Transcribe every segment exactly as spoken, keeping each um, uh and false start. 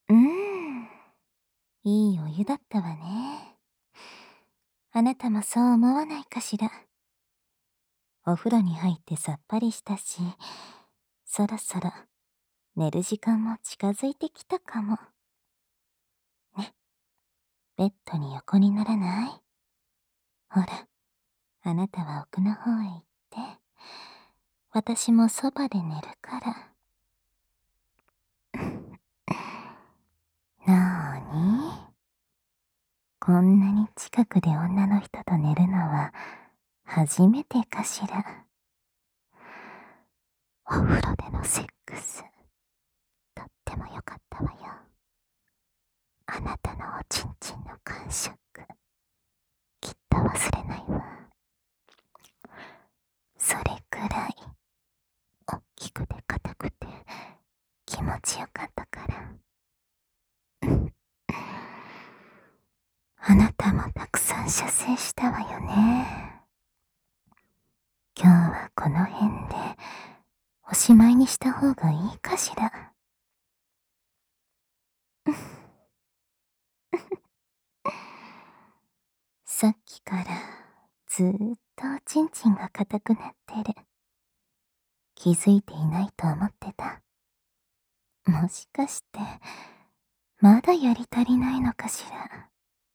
うーん、いいお湯だったわね。あなたもそう思わないかしら。お風呂に入ってさっぱりしたし、そろそろ寝る時間も近づいてきたかも。ね、ベッドに横にならない？ほら、あなたは奥の方へ行って、私もそばで寝るから。なーに？こんなに近くで女の人と寝るのは初めてかしら。お風呂でのセックス、とっても良かったわよ。あなたのおちんちんの感触、きっと忘れないわ。それくらい、おっきくて硬くて、気持ちよかったから。あなたもたくさん射精したわよね。今日はこの辺で、おしまいにした方がいいかしら。さっきからずーっとおちんちんが硬くなってる。気づいていないと思ってた。もしかして、まだやり足りないのかしら。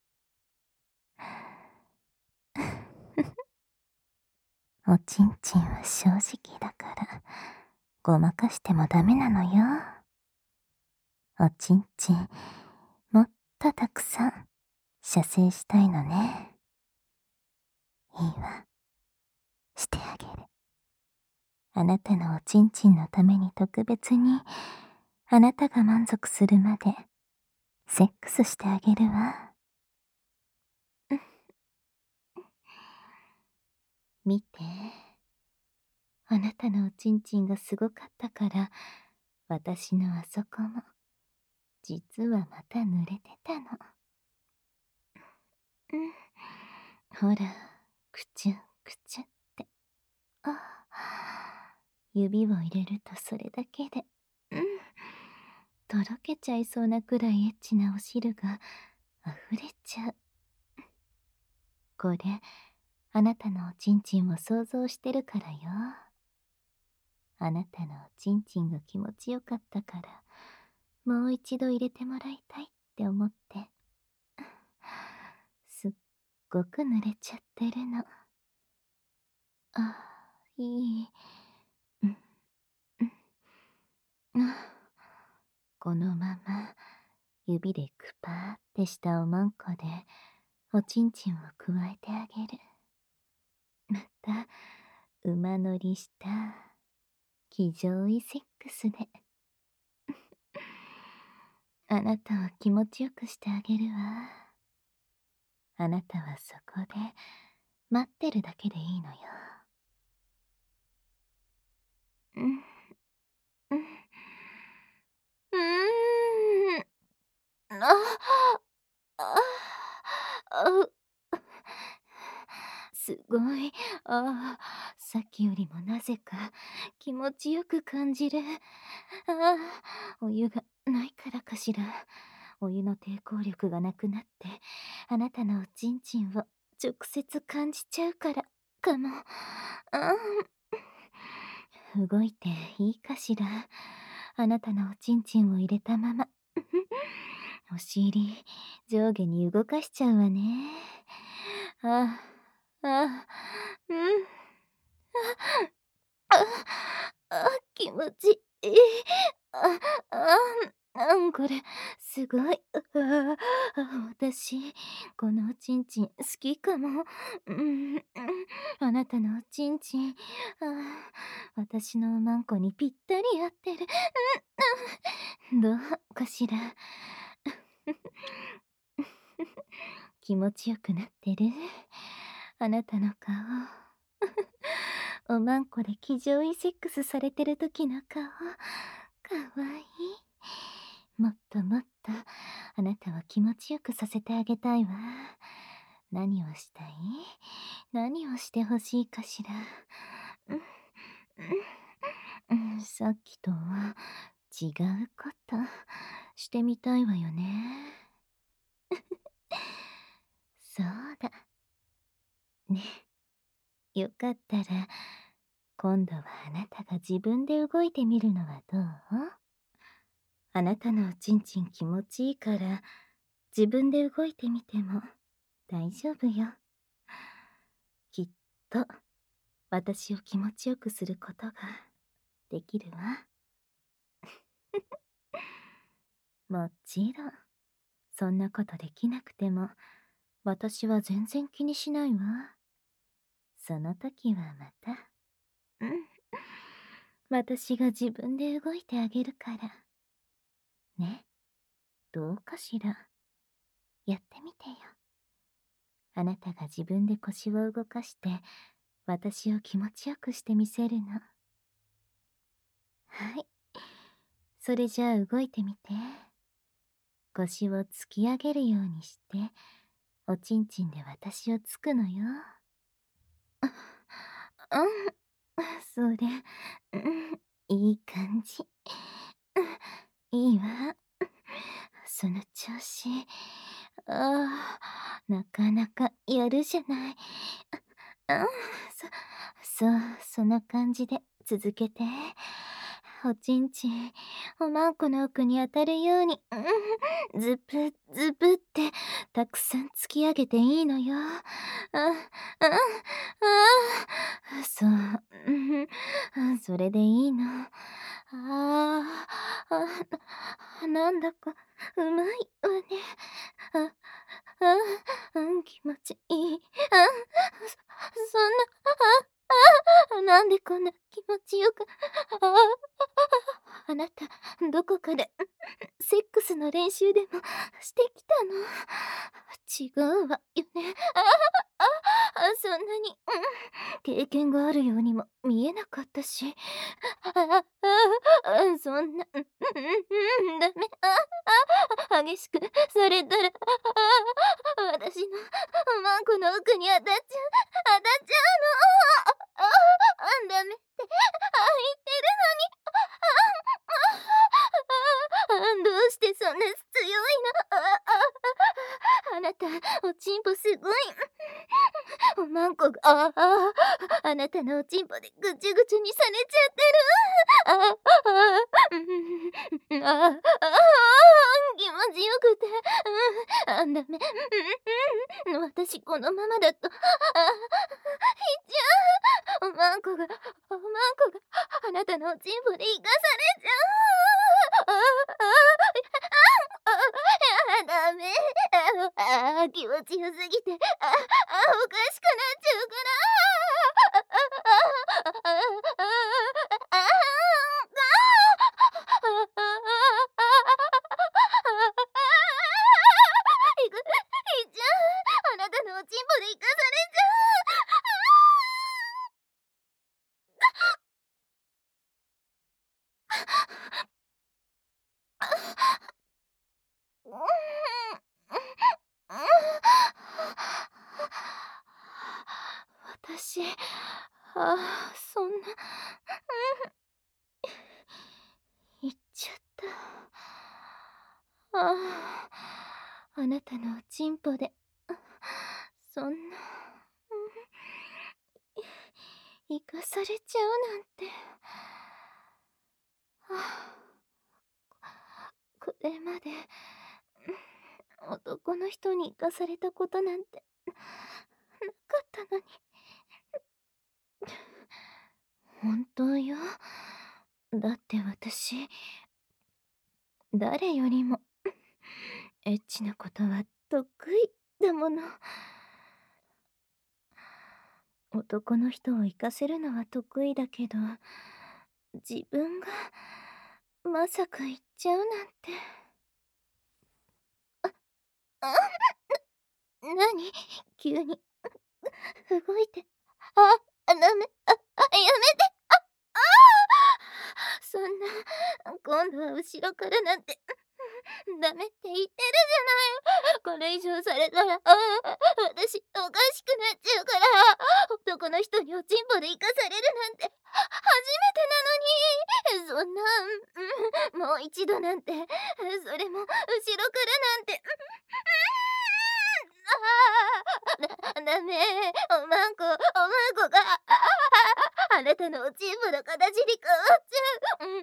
おちんちんは正直だから、ごまかしてもダメなのよ。おちんちん、もっとたくさん、射精したいのね。いいわ。してあげる。あなたのおちんちんのために特別に、あなたが満足するまで、セックスしてあげるわ。見て。あなたのおちんちんがすごかったから、私のあそこも、実はまた濡れてたの。うん。ほら、くちゅくちゅって。ああ、指を入れるとそれだけで、うん。とろけちゃいそうなくらいエッチなお汁が溢れちゃう。これ、あなたのおちんちんを想像してるからよ。あなたのおちんちんが気持ちよかったから、もう一度入れてもらいたいって思って。すっごく濡れちゃってるの。あ、いい。うん、うん。あ、このまま、指でくぱーってしたおまんこで、おちんちんをくわえてあげる。また、馬乗りした、気上位セックスで。あなたを気持ちよくしてあげるわ。あなたはそこで、待ってるだけでいいのよ。うん、うん。うーん。あ、あ、あう。すごい。ああ、さっきよりもなぜか気持ちよく感じる。ああ、お湯がないからかしら。お湯の抵抗力がなくなって、あなたのおちんちんを直接感じちゃうからかも。ああ、動いていいかしら。あなたのおちんちんを入れたまま。お尻、上下に動かしちゃうわね。ああ、ああ、うん。あ、あ、あ、気持ちいい。あ、ああ、うん、これ、すごい。ああ、あ、私、このおちんちん好きかも。うん、うん、あなたのおちんちん、ああ、私のおまんこにぴったり合ってる。うん、うん、どうかしら。気持ちよくなってる？あなたの顔。おまんこで気上位セックスされてる時の顔。かわいい。もっともっと、あなたを気持ちよくさせてあげたいわ。何をしたい？何をしてほしいかしら。うん、うん、うん、さっきとは違うことしてみたいわよね。そうだ。ね。よかったら、今度はあなたが自分で動いてみるのはどう？あなたのおちんちん気持ちいいから、自分で動いてみても大丈夫よ。きっと、私を気持ちよくすることができるわ。もちろん、そんなことできなくても、私は全然気にしないわ。その時はまた、うん。私が自分で動いてあげるから。ね、どうかしら。やってみてよ。あなたが自分で腰を動かして、私を気持ちよくしてみせるの。はい。それじゃあ動いてみて。腰を突き上げるようにして、おちんちんで私をつくのよ。うん、それ、うん、いい感じ。うん、いいわ。その調子。ああ、なかなかやるじゃない。うん、そ、そう、その感じで続けて。おちんちん、おまんこの奥に当たるように、うん、ズブズブってたくさん突き上げていいのよ。あ、あ、あ、そう、うん、それでいいの。ああ、あ、なんだかうまいわね。あ、あ、うん、気持ちいい。あ、そ、そんな、あ、あ、なんでこんな気持ちよく、あ、あなた、どこかで、セックスの練習でもしてきたの？違うわよね。ああ、あ、そんなに、うん、経験があるようにも見えなかったし。ああ、ああ、そんな、うん、うん、うん、ダメ。ああ、激しくされたら、ああ、私のマンコの奥に当たっちゃう、当たっちゃうの。ああ、ダメって、あ、言ってるのに。ああ、どうしてそんな強いの？ああ、あなた、おちんぽすごい。おまんこが、ああ、あなたのおちんぽでぐちゅぐちゅにされちゃってる。ああ、ああ、うん、ああ、ああ、気持ちよくて、うん、あ、ダメ。うん、うん、私このままだと、ああ、いっちゃう。おまんこが、おまんこが、あなたのおちんぽで生かされちゃう。ああ、ああ、ああ、ダメ。ああ、気持ちよすぎて、ああ、おかしくなっちゃうから。ああ、ああ、ああ、ああ、ああ、いく、いっちゃう。あなたのおちんぽで生かされちゃう。うん、うん、私、ああ、そんな、言っちゃった。ああ、あなたのおちんぽで、そんな、生かされちゃうなんて。はあ、これまで、男の人に生かされたことなんてなかったのに。本当よ。だって私、誰よりもエッチなことは得意だもの。男の人を生かせるのは得意だけど、自分がまさか言っちゃうなんて。あ、なに急に動いて。あ、ダメ。あ、やめて。あ、ああ、そんな、今度は後ろからなんて。 ダメって言ってるじゃない。これ以上されたら、ああ、私おかしくなっちゃうから。男の人におちんぽで生かされるなんて、初めてなのに。そんな、うん、もう一度なんて、それも後ろからなんて、うん、ああ、だダメ。おまんこ、おまんこが、ああ、あなたのおちんぽの形に変わっちゃう。うん、うん、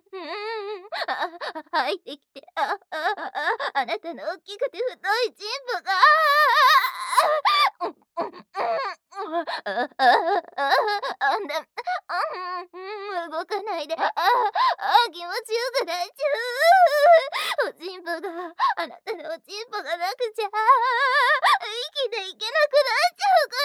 あ、入ってきて、ああ、あ、あなたの大きくて太いチンポが、ああ、うん、うん、うん、ああ、ああ、ああ、だ、うん、動かないで、ああ、あ、気持ちよくなっちゃう。おちんぽが、あなたのおちんぽがなくちゃ、生きていけなくなっちゃうから。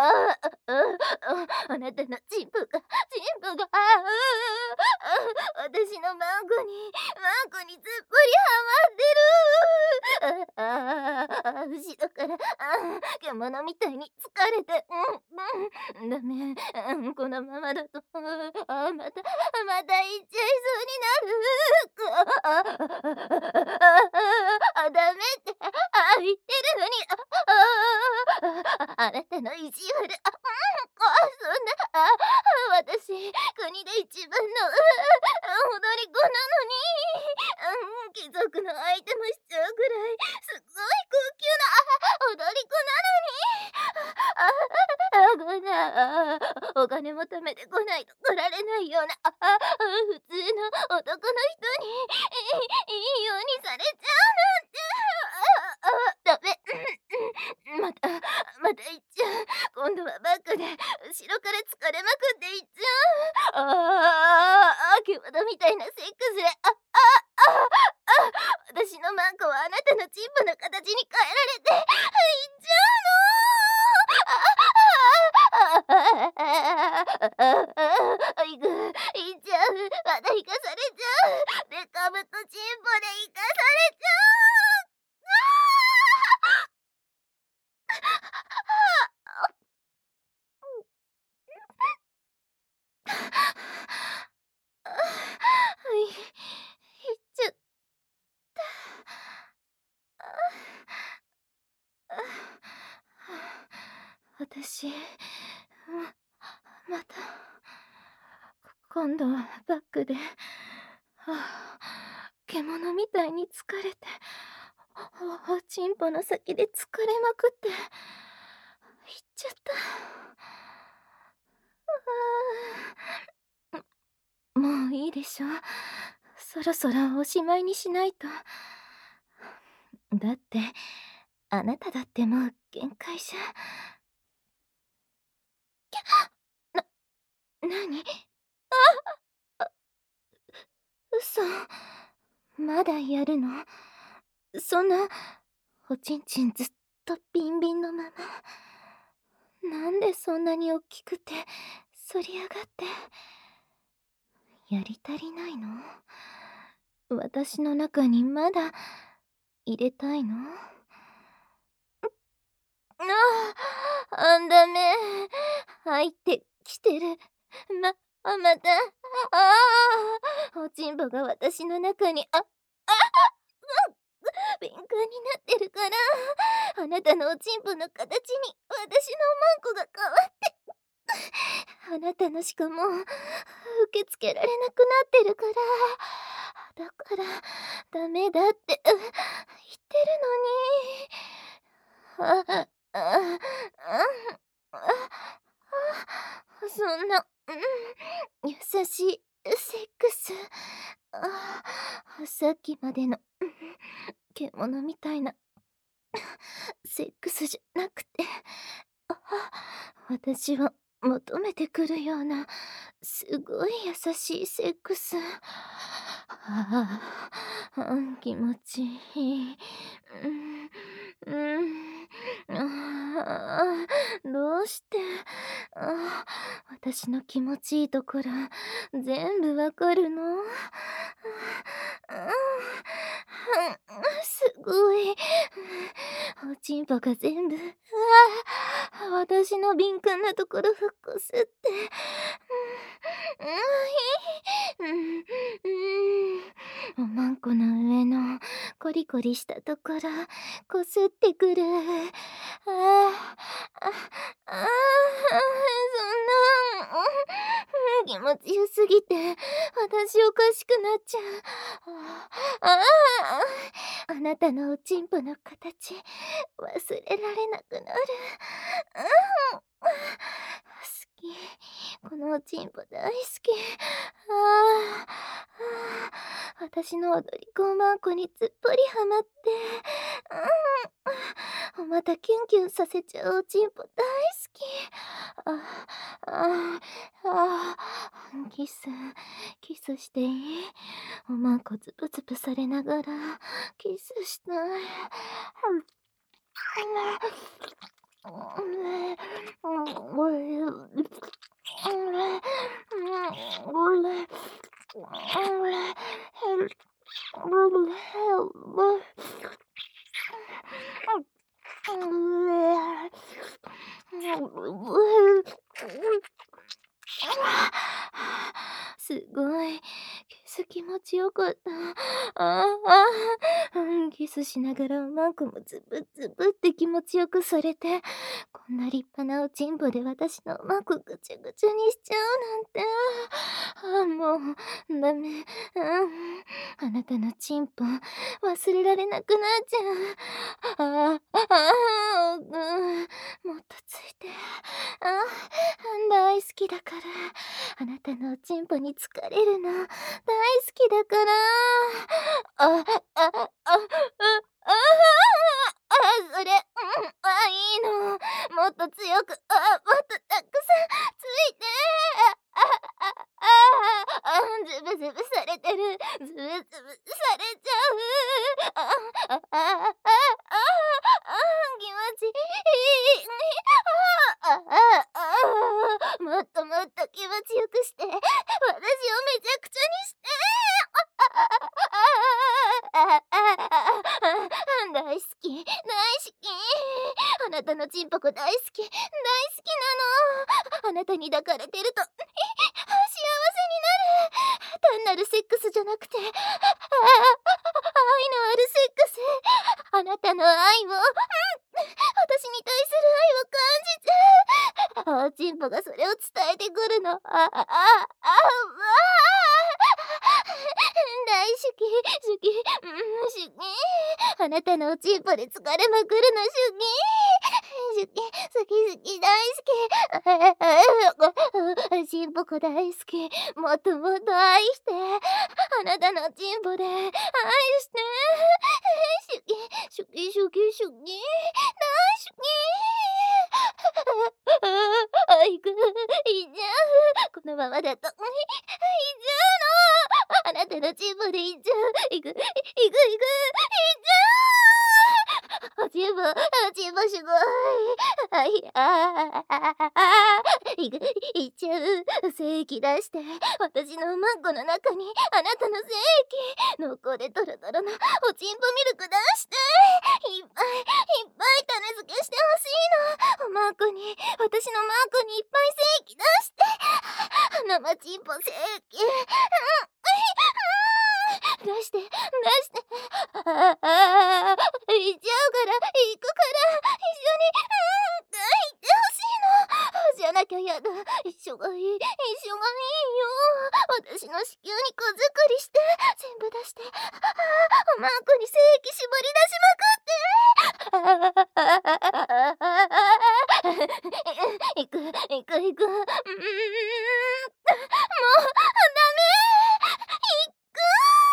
ああ、ああ、あ、あなたのチンポが、チンポが、ああ、あ、私のマンコに、マンコにずっぽりはまってる。ああ、ああ、後ろから、ああ、獣みたいに疲れて、うん、うん、ダメ、うん、このままだと、ああ、また、また行っちゃいそうになる。ああ、ああ、ダメって、ああ、言ってるのに、ああ、あなたの意地悪、あ、うん、あ、そんな、あ、私、国で一番の、踊り子なのに、うん、貴族の相手もしちゃうくらい、すごい高級な、踊り子なのに、ああ、あ、こんな、あ、お金も貯めてこないと来られないような、あ、あ、普通の男の人に、いいいようにされちゃうなんて、ああ、ダメ、うん、うん、また、また行っちゃう。今度はバックで、後ろから疲れまくって行っちゃう。ああ、獣みたいなセックスで、あ、あ、あ、あ、私のマンコはあなたのチンポの形に変えられて、行っちゃうの。ああ、ああ、ああ、ああ、行く、行っちゃう。また行かされちゃう。でかぶとチンポで行かされちゃう。ああ、い、行っちゃった。ああ、私、ままた、今度はバックで、はあ、獣みたいに疲れて、おおちんぽの先で疲れまくって、行っちゃった。ああ、もういいでしょ。そろそろおしまいにしないと。だって、あなただってもう限界じゃ。な、なに？あ、あ、嘘。まだやるの？そんな、おちんちんずっとビンビンのまま。なんでそんなにおっきくて、反り上がって。やり足りないの？私の中にまだ、入れたいの？ああ、あ、ダメ。入ってきてる。ま、あ、また、ああ、おちんぽが私の中に、あ、あ、うん、敏感になってるから、あなたのおちんぽの形に私のマンコが変わって、あなたのしかもう、受け付けられなくなってるから、だから、ダメだって言ってるのに。あ、あ、あ、あ、あ、あ、そんな、うん、優しいセックス。あ、さっきまでの、獣みたいなセックスじゃなくて、あ、私を求めてくるような、すごい優しいセックス。ああ、うん、気持ちいい。うん、うん、ああ、どうして、ああ、私の気持ちいいところ、全部わかるの？うん、すごい。おちんぽが全部、ああ、私の敏感なところふっこすって、うん、うん、うん、 おまんこの上のコリコリしたところ、こすってくる。ああ、あ、ああ、そんな、うん、気持ちよすぎて、私おかしくなっちゃう。ああ、ああ、あなたのおちんぽの形、忘れられなくなる。うん、好き。このおちんぽ大好き。ああ、ああ、私の踊り子マンコにつっぷりはまって、うん、またキュンキュンさせちゃうおちんぽ大好き。ああ、ああ、キス、キスしていい？おまんこズブズブされながらキスしたい。すごい。キス気持ちよかった。ああ、うん、キスしながらおまんこもズブズブって気持ちよくされて、こんな立派なおちんぽで私のおまんこぐちゃぐちゃにしちゃうなんて。ああ、もう、ダメ。うん。あなたのちんぽ、忘れられなくなっちゃう。ああ、ああ、うん、もっとついて。ああ、大好きだから。あなたのおちんぽに疲れるの、大好きだから。あ、あ、あ、あ、あ、ああ、それ、うん、あ、いいの。もっと強く、あ、もっとたくさんついて。あ、あ、ああ、あ、ズブズブされてる。ズブズブされちゃう。あ、あ、あ、あ、あ、あ、気持ちいい。あ、あ、あ、あ、もっともっと気持ちよくして、私をめちゃくちゃにして。ああ、あ、大好き、大好き。あなたのちんぽこ大好き、大好きなの。あなたに抱かれてると、幸せになる。単なるセックスじゃなくて、ああ、愛のあるセックス。あなたの愛を、うん、私に対する愛を感じて、ああ、ちんぽがそれを伝えてくるの。ああ、ああ、ああ、大好き、好き、うん、好き。あなたのおちんぽで疲れまくるの好き。好き、好き、好き、大好き。ああ、あ、ちんぽこ大好き。もっともっと愛して。あなたのちんぽで愛して。好き、好き、好き、好き。大好き。ああ、行く、行っちゃう。このままだと、行っちゃうの。あなたのチンポで行っちゃう。行く、行く、行く、行っちゃう。おちんぽ、おちんぽすごい。あい、ああ、ああ、ああ、行く、行っちゃう。精液出して、私のおまんこの中に、あなたの精液、濃厚でトロトロのおちんぽミルク出して、いっぱい、いっぱい種付けしてほしいの。おまんこに、私のマンコにいっぱい精液出して、生チンポ精液、うん、出して、出して、ああ、行っちゃうから、行くから、一緒に、うん、行ってほしいの。じゃなきゃやだ。一緒がいい、一緒がいいよ。私の子宮に子作りして、全部出して、ああ、おまんこに精液絞り出しまくって。行く、行く、行く。うーん、もう、ダメ。行く。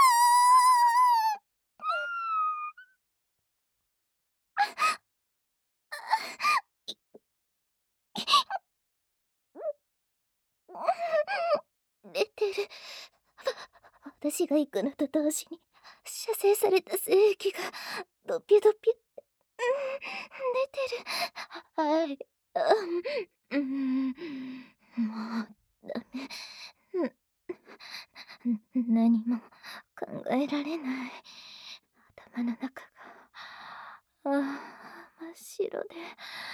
出てる。私が行くのと同時に射精された精液がドピュドピュって、うん、出てる。はい。あ、うん、もうダメ。ん、何も考えられない。頭の中が、ああ、真っ白で